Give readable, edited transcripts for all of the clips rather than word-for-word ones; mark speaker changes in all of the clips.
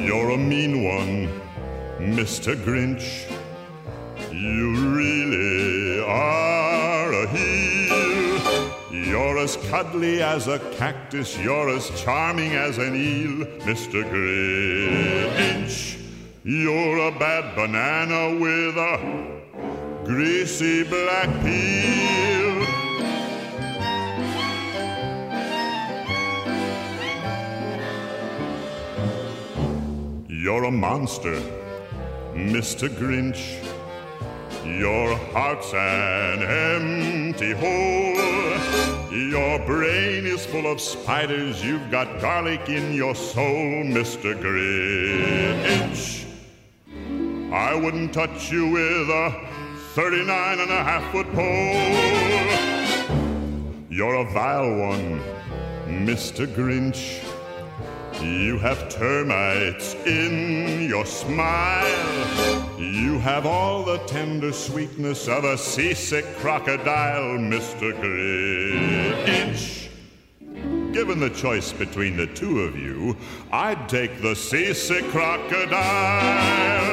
Speaker 1: You're a mean one, Mr. Grinch. You really are a heel. You're as cuddly as a cactus. You're as charming as an eel, Mr. Grinch. You're a bad banana with a greasy black peel. You're a monster, Mr. Grinch. Your heart's an empty hole. Your brain is full of spiders. You've got garlic in your soul, Mr. Grinch. I wouldn't touch you with a 39.5-foot pole. You're a vile one, Mr. Grinch. You have termites in your smile. You have all the tender sweetness of a seasick crocodile, Mr. Grinch. Given the choice between the two of you, I'd take the seasick crocodile.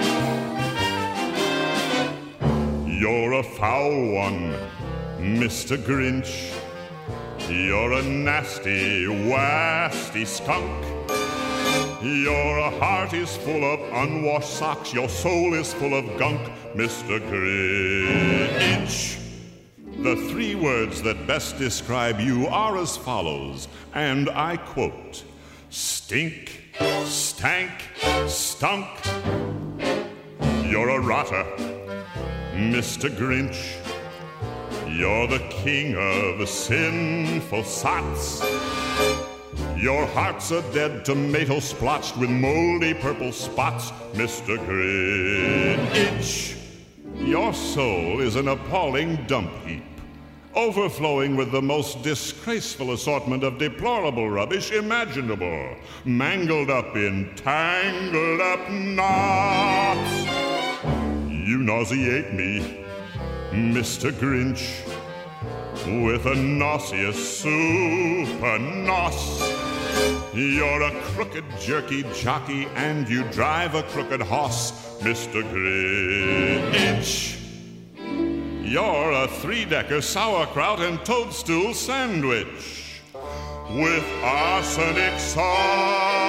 Speaker 1: You're a foul one, Mr. Grinch. You're a nasty, wasty skunk. Your heart is full of unwashed socks. Your soul is full of gunk, Mr. Grinch. The three words that best describe you are as follows, and I quote: stink, stank, stunk. You're a rotter, Mr. Grinch. You're the king of sinful sots. Your heart's a dead tomato splotched with moldy purple spots, Mr. Grinch. Your soul is an appalling dump heap, overflowing with the most disgraceful assortment of deplorable rubbish imaginable, mangled up in tangled up knots. You nauseate me, Mr. Grinch, with a nauseous super nos. You're a crooked jerky jockey and you drive a crooked horse, Mr. Grinch. You're a three-decker sauerkraut and toadstool sandwich with arsenic sauce.